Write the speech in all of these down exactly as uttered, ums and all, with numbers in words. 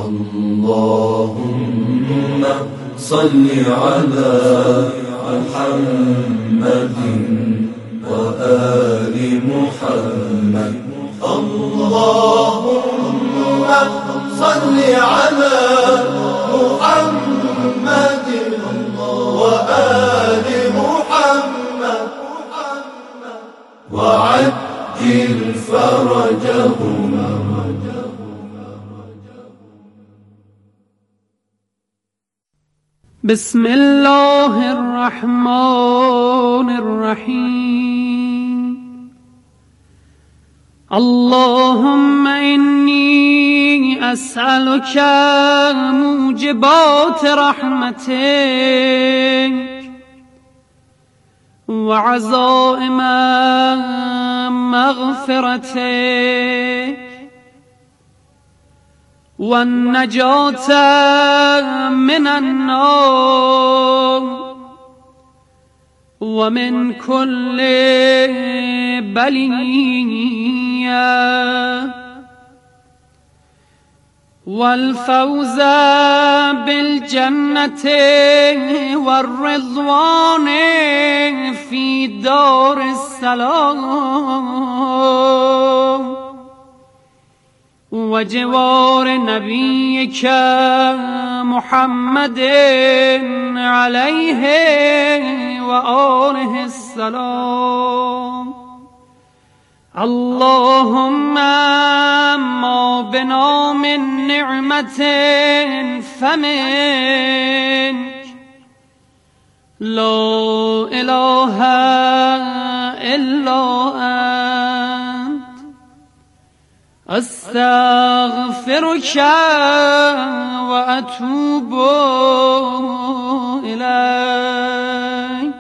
اللهم صل على محمد وآل محمد. اللهم صل على محمد وآل محمد وعجل فرجهم. بسم الله الرحمن الرحيم. اللهم إني أسألك موجبات رحمتك وعزائم مغفرتك والنجاة من النار ومن كل بلية والفوز بالجنة والرضوان في دار السلام وجوار نبيك محمد عليه وآله السلام. اللهم ما بنا من نعمة فمنك لا إله إلا أنت أستغفرك وأتوب إليك.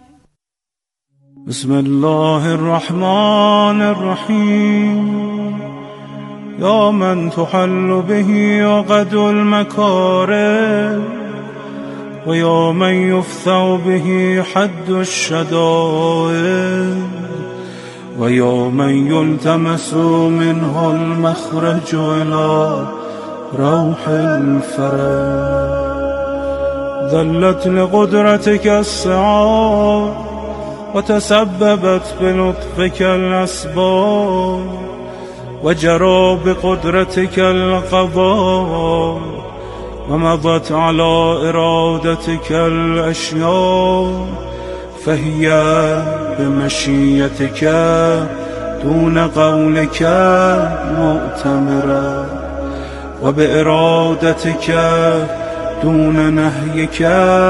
بسم الله الرحمن الرحيم. يا من تحل به عقد المكاره ويا من يفثأ به حد الشدائد ويا من يلتمس منه المخرج إلى روح الفرج. ذلت لقدرتك السعار وتسببت بلطفك الأسباب وجرى بقدرتك القضاء ومضت على إرادتك الأشياء فهي بمشيتك دون قولك مؤتمرة وبإرادتك دون نهيك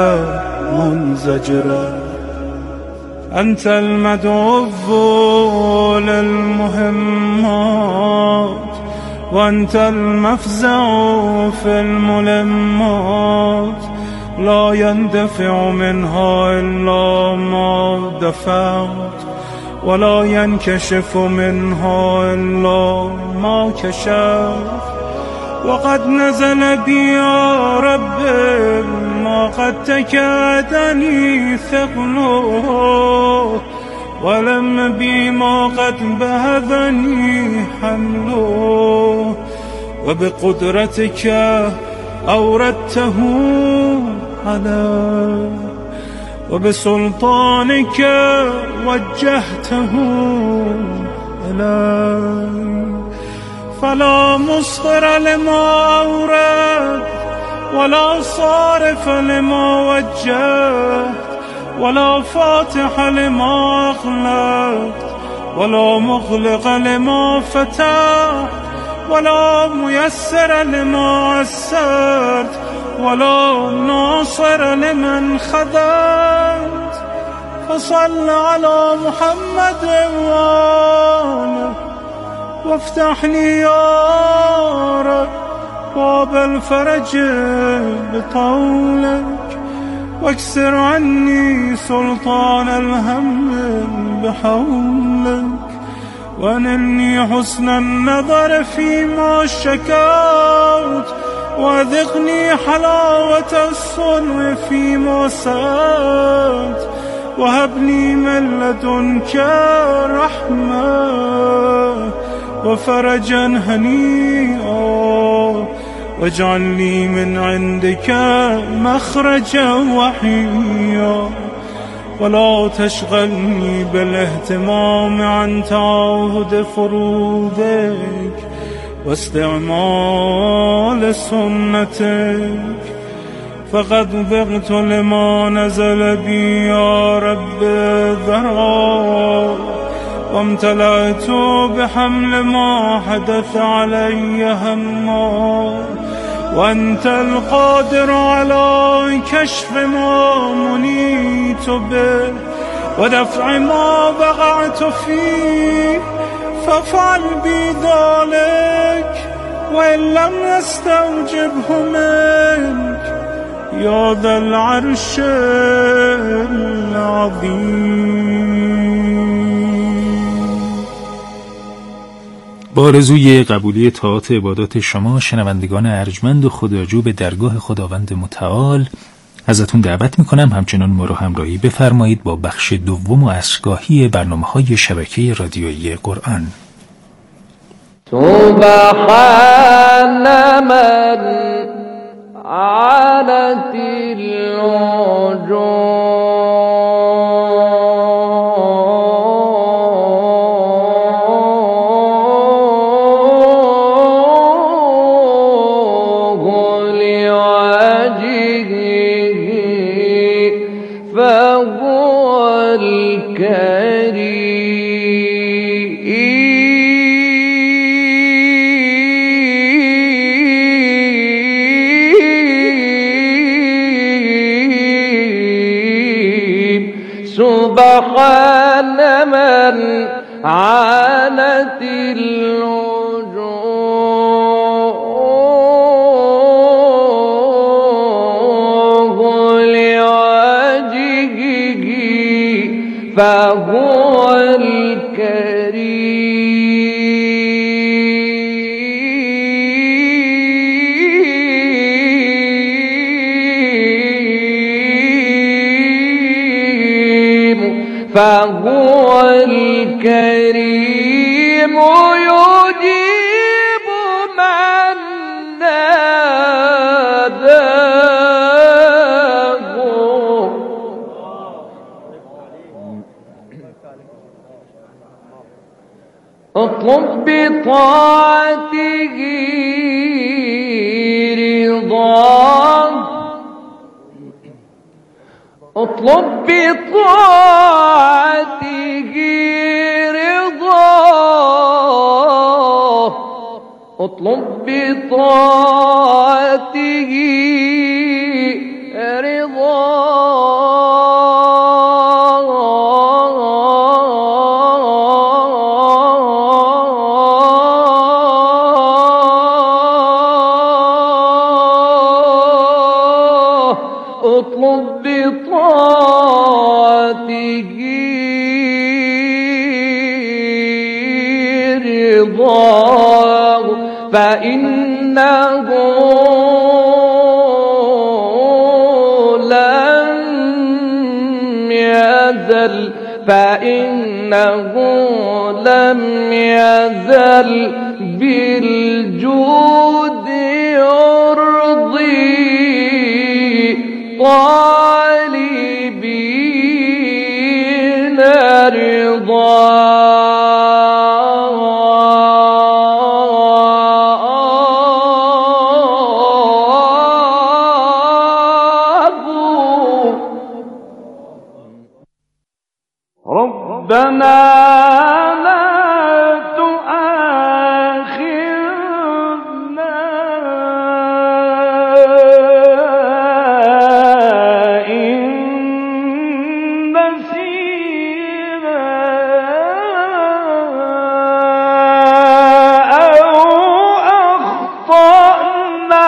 منزجرة. أنت المدعو للمهمات وأنت المفزع في الملمات لا يندفع منها إلا ما دفعت ولا ينكشف منها إلا ما كشفت. وقد نزل بي يا رب ما قد تكادني ثقله ولم بي ما قد بهذني حمله وبقدرتك أوردته علي وبسلطانك وجهته إلي. فلا مصدر لما أورد ولا صارف لما وجهت ولا فاتح لما أغلقت ولا مغلق لما فتحت ولا ميسر لما عسرت ولا ناصر لمن خذلت. فصل على محمد وآله وافتح لي يا رب باب الفرج بطولك واكسر عني سلطان الهم بحولك وانني حسن النظر فيما شكوت وأذقني حلاوة الصنع فيما سألت وهبني من لدنك رحمة وفرجا هنيئا واجعل لي من عندك مخرجا وحيا، ولا تشغلني بالاهتمام عن تعاهد فروضك واستعمال سنتك، فقد ضغت لما نزل بي يا رب ذرا، وامتلأت بحمل ما حدث علي هما، وأنت القادر على كشف ما منيت به ودفع ما وقعت فيه، فافعل بي ذلك وإن لم يستوجبه منك يا ذا العرش العظيم. با آرزوی قبولی طاعات عبادات شما شنوندگان ارجمند و خداجو به درگاه خداوند متعال ازتون دعوت میکنم همچنان ما رو همراهی بفرمایید با بخش دوم و عصرگاهی برنامه‌های شبکه رادیویی قرآن. سبحان من عالت الوجوه لوجهه فهو الكريم. سبحان من عانت الوجوه لوجهه فهو الكريم فهو الكريم يجيب من ناداه. اطلب بطاعته رضاه، اطلب بطاعته رضاه، اطلب بطاعته رضاه، اطلب بطاعته رضاه، فإنه لم يزل فإنه لم يزل بالجود يرضي طالبين رضاه. ربنا لا تؤاخذنا إن نسينا أو أخطأنا.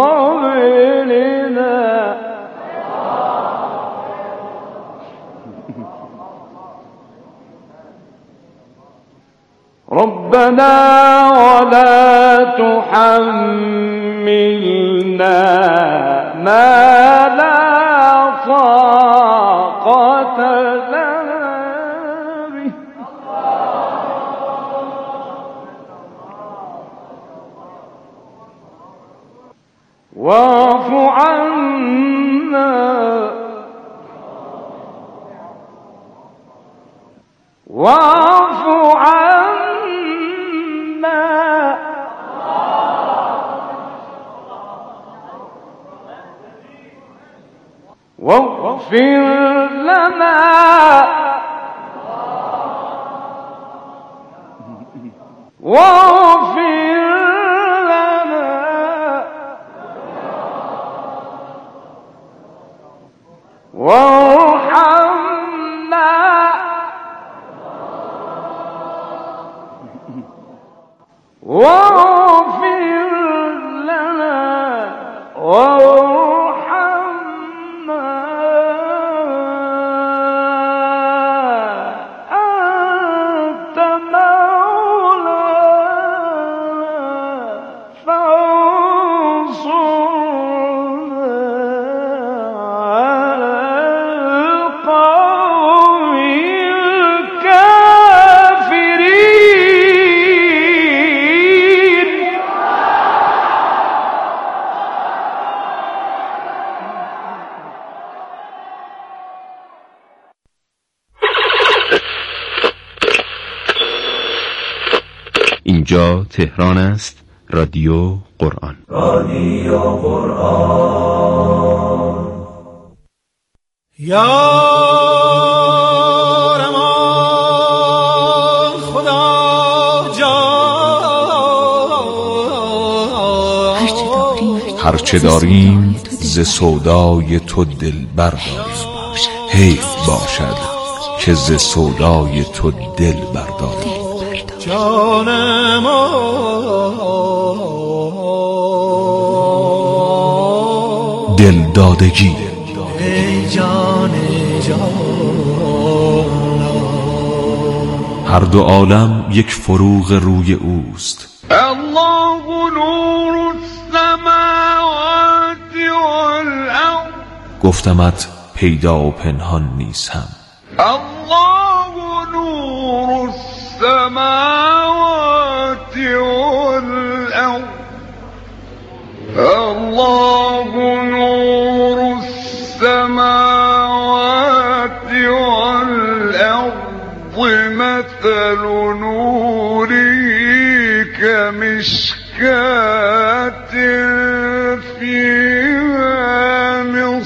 قبلنا ربنا ولا تحملنا ما لا طاقة لنا به واعف عنا واعف عنا واغفر لنا واغفر لنا وارحمنا واغفر لنا وارحمنا أنت مولانا فانصرنا على القوم الكافرين. اینجا تهران است. رادیو قرآن. رادیو قرآن. یا رمان خدا جان هرچه داریم ز سودای تو دل برداریم، حیف باشد که ز سودای تو دل برداریم. جان ما دل دادگی ای جان جان هر دو عالم یک فروغ روی اوست. الله نور السماوات والأرض گفتمت پیدا و پنهان نیز هم. الله نور السماوات والأرض الله نور السماوات والأرض مثل نوره كمشكاة فيها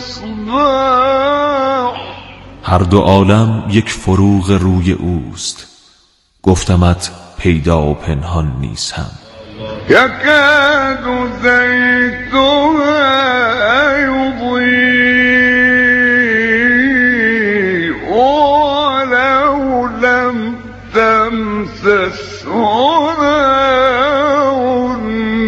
مصباح هر دو عالم یک فروغ روی اوست. گفتمت پیدا و پنهان نیز هم. يكاد زيتها يضيء ولو لم تمسسه نار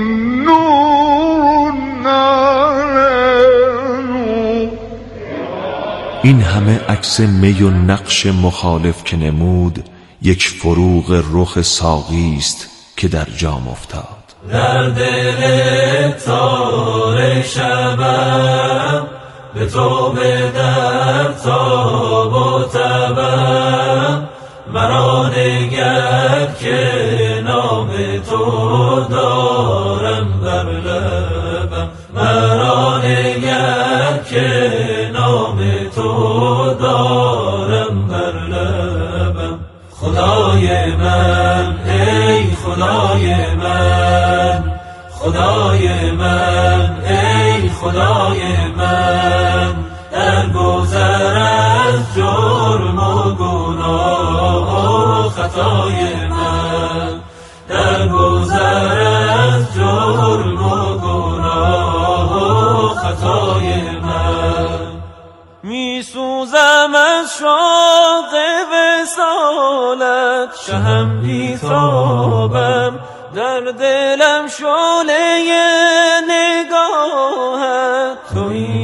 نور على نور. این همه عکس می و نقش مخالف که نمود، یک فروغ رخ ساقی است که در جام افتاد. در دل تار شبم به تو بدم تاب و تبم، مرا نگر که نام تو دارم بر لبم، مرا نگر که نام تو دارم بر لبم. خدای من ای خدای من، خدای من ای خدای من، در گذر از جرم و گناه و خطای من، در گذر از جرم و گناه و خطای من. می سوزم از شوق وصالت، شهم بی‌تابم در دلم شعله نگاه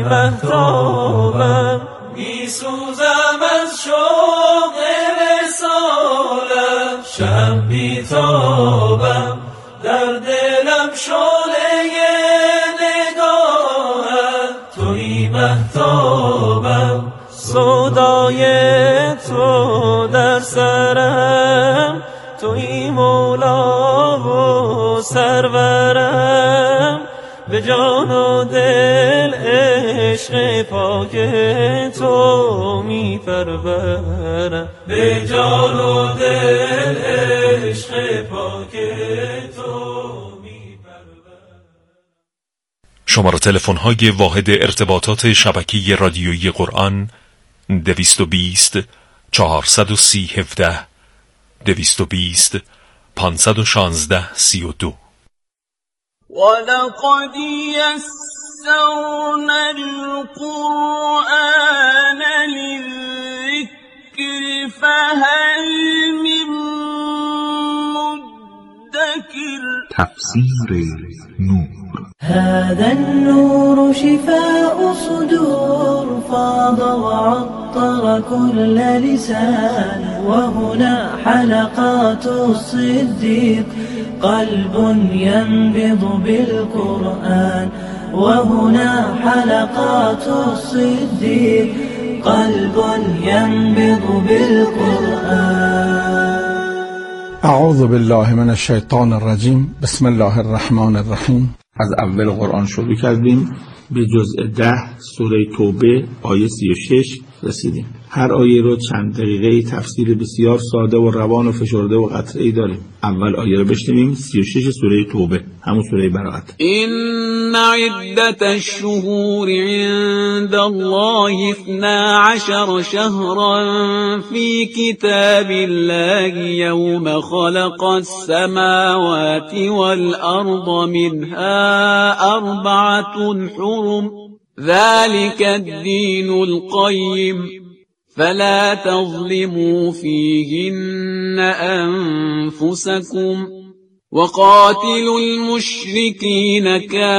مهتابم میسوزم از شوق وصالت شب بیتابم در دلم شعله نگاهت تویی مهتابم سودای تو در سرم تویی مولا و سرورم به جان و دل عشق پاک تو می پرورم به جان و دل عشق پاک تو می پرورم. شماره تلفن های واحد ارتباطات شبکه رادیویی قرآن دویست و بیست چهارصد و سی هفده دویست و بیست پانصد و شانزده سی و دو. ولقد يسرنا القرآن للذكر فهل من مدكر. تفسیر نور. هذا النور شفاء صدور فاض وعطر كل لسان وهنا حلقات الصديق قلب ينبض بالقرآن وهنا حلقات الصديق قلب ينبض بالقرآن. اعوذ بالله من الشیطان الرجیم. بسم الله الرحمن الرحیم. از اول قرآن شروع کردیم به جزء ده سوره توبه آیه سی و شش رسیدیم. هر آیه رو چند دقیقه تفسیر بسیار ساده و روان و فشرده و قطعی داریم. اول آیه رو بشنویم. سی و شش سوره توبه، همون سوره براءت. إن عدة الشهور عند الله اثنا عشر شهرا في كتاب الله يوم خلق السماوات والأرض منها أربعة حرم ذلك الدين القيم فلا تظلموا فيهن أنفسكم وقاتلوا المشركين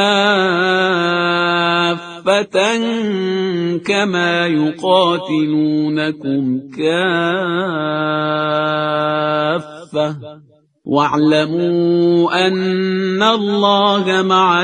كافة كما يقاتلونكم كافة واعلموا أن الله مع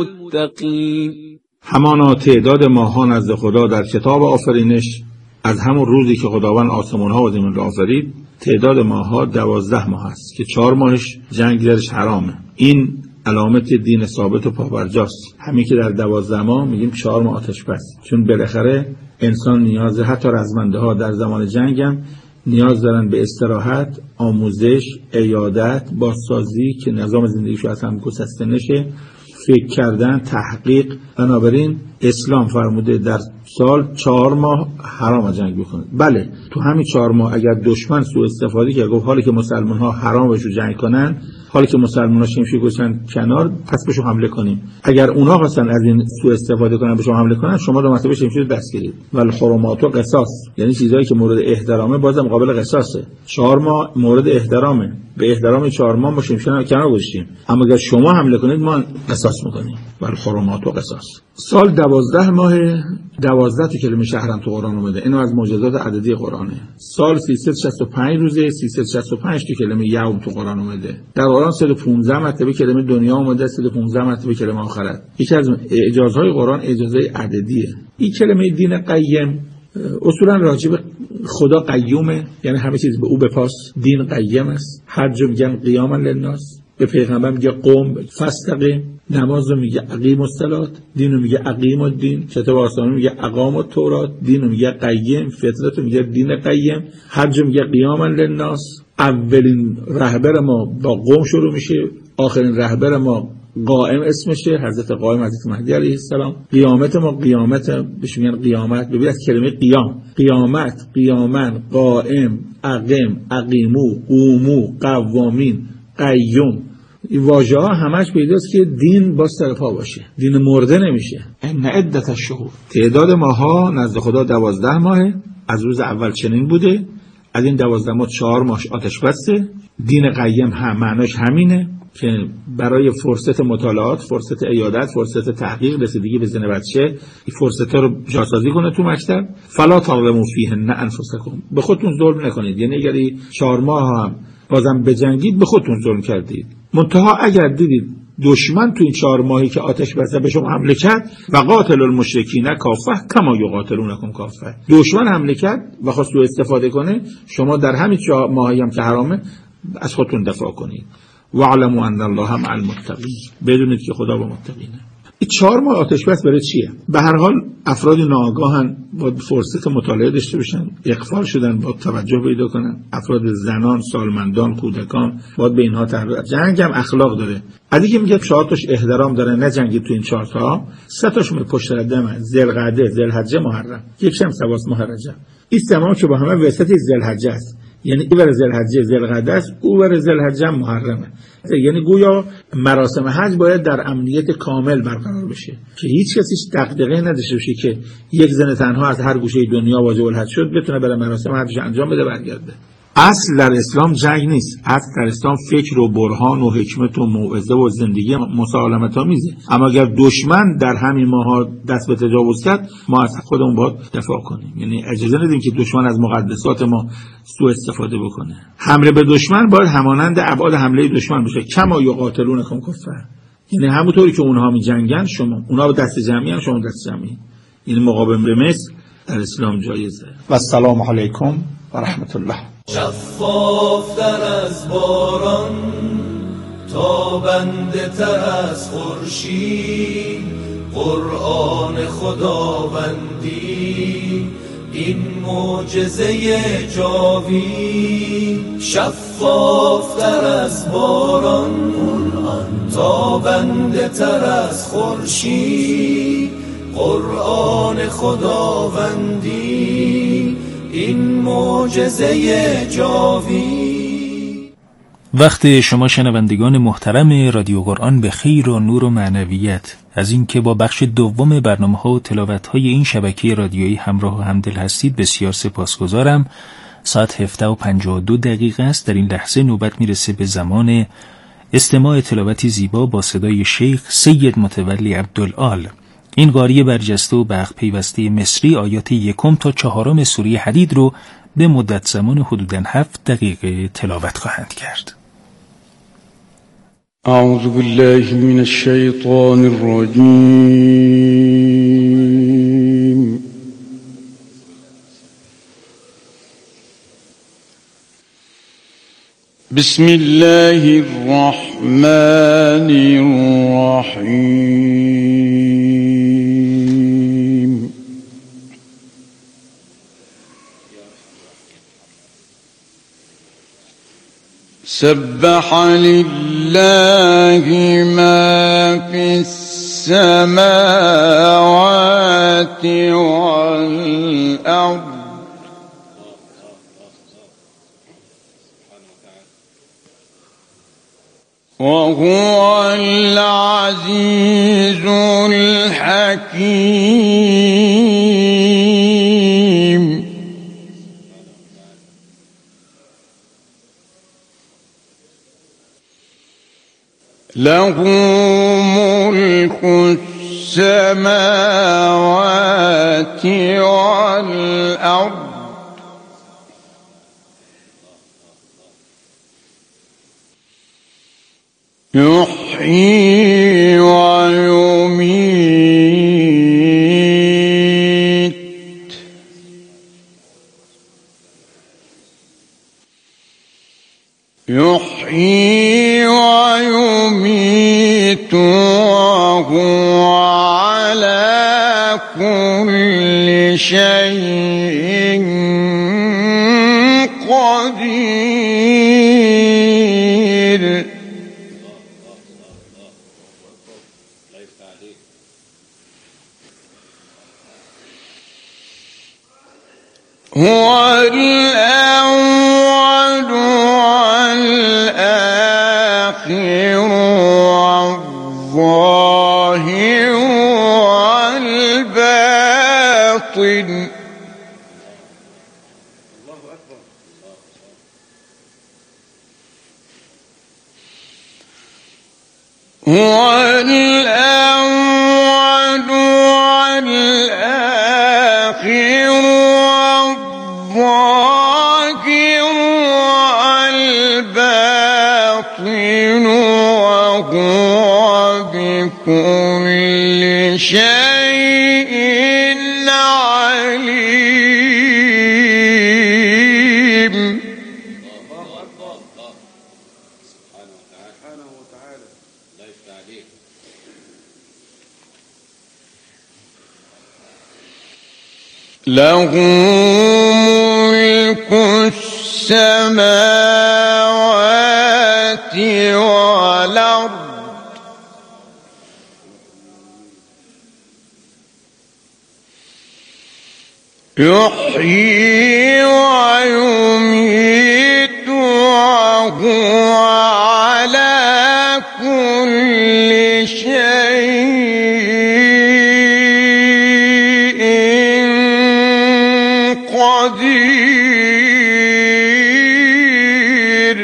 المتقين. همانا تعداد ماهان نزد خدا در کتاب آفرینش از همون روزی که خداوند آسمان ها و زمین را آفرید تعداد ماه‌ها دوازده ماه است که چهار ماهش جنگ درش حرامه. این علامت دین ثابت و پابرجاست. همین که در دوازده ماه میگیم چهار ماه آتش بس، چون بالاخره انسان نیاز، حتی رزمنده ها در زمان جنگ هم نیاز دارن به استراحت، آموزش، عیادت، بازسازی که نظام زندگیشو از هم گسسته نشه، فکر کردن، تحقیق. بنابراین اسلام فرموده در سال چهار ماه حرام جنگ بکنه. بله، تو همین چهار ماه اگر دشمن سوء استفاده کرد، گفت حالی که مسلمان ها حرام بهشون جنگ کنن، حالی که مسلمان ها شمشیر گذاشتن کنار، پس بهشون حمله کنیم. اگر اونها خواستن از این سوء استفاده کنن بهشون حمله کنن، شما دو مرتبه شمشیر دست گیرید. ولی حرمات و قصاص، یعنی چیزایی که مورد احترامه بازم قابل قصاصه. چهار ماه مورد احترامه، به احترام چهار ماه ما شمشیر کنار گذاشتیم، اما اگر شما حمله کنید ما قصاص میکنیم. ولی حرمات و قصاص. سال دوازده ماه، دوازده تا کلمه شهرم تو قرآن اومده. اینو از معجزات عددی قرآنه. سال سیصد و شصت و پنج روزه، سیصد و شصت و پنج تا کلمه یوم تو قرآن اومده. در قرآن صد و پانزده مرتبه کلمه دنیا اومده، صد و پانزده مرتبه کلمه آخرت. یکی از اعجازهای قرآن اعجازهای عددیه. این کلمه دین قیم اصولا راجع به خدا قیومه، یعنی همه چیز به او بپاس. دین قیم است. هر جا میگن قیاما للناس، به پیغمبر میگه قوم فاستقیم، نماز رو میگه اقیم الصلات، دین رو میگه اقیم الدین، کتاب آسمانی میگه اقام التورات، دین رو میگه قیم، فطرت رو میگه دین قیم، هر جا میگه قیاما للناس. اولین رهبر ما با قوم شروع میشه، آخرین رهبر ما قائم اسمشه، حضرت قائم حضرت مهدی علیه السلام. قیامت ما قیامت بهش میگن قیامت، ببین از کلمه قیام، قیامت، قیامن، قائم، اقیم، اقیمو، قومو، قوامین، قیوم. این واژه ها همش پیداست که دین با سر پا باشه، دین مرده نمیشه. ان عدت الشهور، تعداد ماها نزد خدا دوازده ماهه. از روز اول چنین بوده. از این دوازده ماه چهار ماهش آتش بسته. دین قیم هم معناش همینه. که برای فرصت مطالعات، فرصت عیادت، فرصت تحقیق، رسیدگی به زن بچه این فرصت رو جاسازی کنه تو مکتب. فلا تظلموا فیهن انفسکم، به خودتون ظلم نکنید. یعنی اگر چهار ماه هم بازم بجنگید به خودتون ظلم کردید. منتها اگر دیدید دشمن تو این چهار ماهی که آتش بسته به شما حمله کرد، و قاتل المشرکین کافه کما یقاتلونکم کافه، دشمن حمله کرد و خواست رو استفاده کنه، شما در همین چهار ماهی هم که حرامه از خودتون دفاع کنید. واعلموا ان الله مع المتقین، بدونید که خدا با متقینه. این چهار ماه آتش بس برای چیه؟ به هر حال افراد ناآگاهن، باید فرصت مطالعه داشته باشن، اغفال شدن باید توجه پیدا کنن. افراد زنان، سالمندان، کودکان باید به اینها تربیت. جنگ هم اخلاق داره. علی که میگه چهار تاش احترام داره، نه جنگید تو این چهار تا، سه تاش می پشت ردمه، ذوالقعده، ذوالحجه، محرم، یکش هم سواس ماه رجب. این تمام که با همه وسط ذوالحجه است، یعنی این ور ذوالحجه ذوالقعده است، او ور ذوالحجه محرمه. یعنی گویا مراسم حج باید در امنیت کامل برقرار بشه که هیچ کسی دغدغه نداشته باشه که یک زن تنها از هر گوشه دنیا واجب الحج شد بتونه بره مراسم حج انجام بده برگرده. اصل در اسلام جنگ نیست، اصل در اسلام فکر و برهان و حکمت و موعظه و زندگی مسالمت آمیزه. اما اگر دشمن در همین ماها دست به تجاوز کرد، ما از خودمون باید دفاع کنیم. یعنی اجازه ندیم که دشمن از مقدسات ما سوء استفاده بکنه. حمله به دشمن باید همانند ابعاد حمله دشمن باشه، کما یقاتلونکم کفر، یعنی همونطوری که اونها می جنگن شما اونها دست جمعی هم شما دست جمعی. این مقابل به مثل در اسلام جایزه. و السلام علیکم و رحمت الله. شفافتر از باران، تابنده تر از خورشید، قرآن خداوندی این معجزه جاوید. شفافتر از باران، تابنده تر از خورشید، قرآن خداوندی این معجزه جاوید. وقت شما شنوندگان محترم رادیو قرآن به خیر و نور و معنویت. از اینکه با بخش دوم برنامه‌ها و تلاوت‌های این شبکه رادیویی همراه و همدل هستید بسیار سپاسگزارم. ساعت هفده و پنجاه و دو دقیقه است. در این لحظه نوبت میرسه به زمان استماع تلاوتی زیبا با صدای شیخ سید متولی عبدالآل. این قاری برجسته و برق پیوسته مصری آیات یکم تا چهارم سوره حدید رو به مدت زمان حدوداً هفت دقیقه تلاوت خواهند کرد. اعوذ بالله من الشیطان الرجیم. بسم الله الرحمن الرحیم. سبح لله ما في السماوات والأرض وهو العزيز الحكيم. له ملك السماوات والأرض يحيي ويميت يحيي ويميت وهو على كل شيء قدير. هو الأول والآخر والظاهر والباطن. هو الأول والآخر والظاهر والباطن وهو بكل شيء عليم. له ملك السماوات والأرض يحيي ويميت وهو على كل شيء قدير.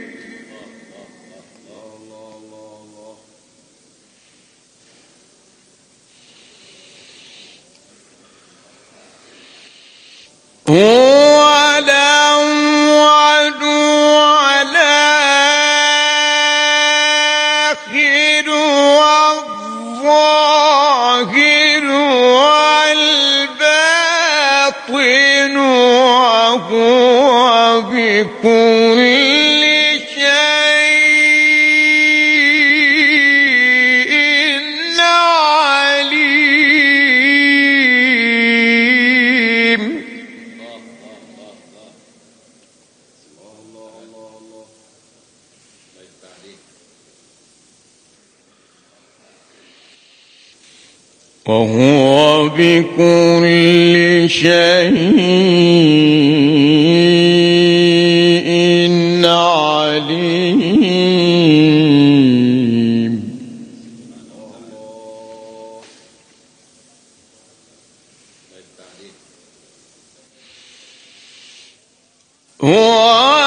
هو الأول والآخر والظاهر والباطن وهو بكل شيء عليم. وهو بكل شيء عليم. هو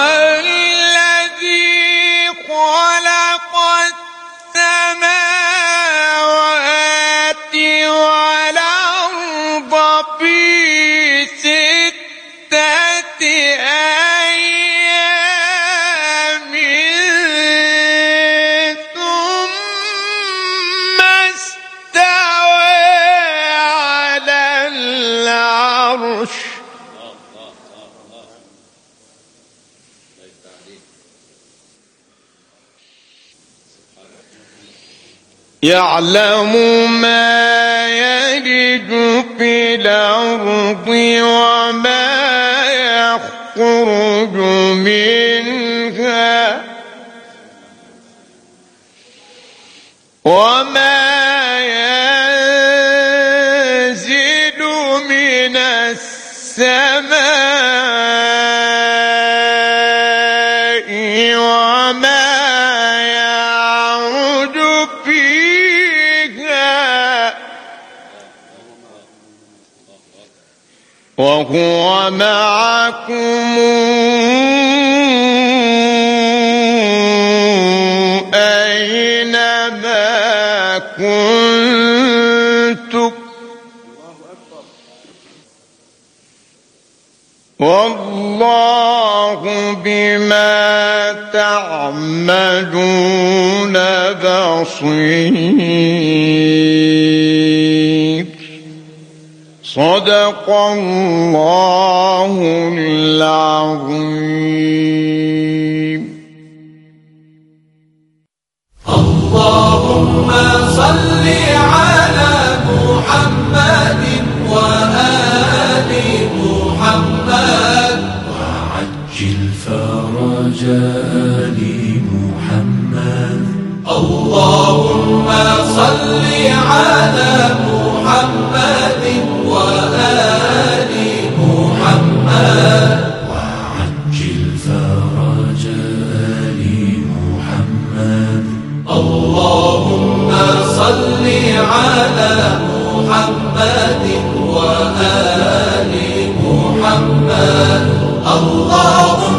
الذي خلق السماوات والأرض في ستة أيام ثم استوى على العرش. يعلم ما يلج في الأرض وما يخرج منها وما ينزل من السماء وما يعرج فيها وهو معكم أينما كنتم والله بما تعملون بصير. صدق الله العظيم. اللهم صل على محمد وآل محمد وعجل فرج آل محمد. اللهم صل على محمد وآل محمد وعجل فرج آل محمد. اللهم صل على محمد وآل محمد. اللهم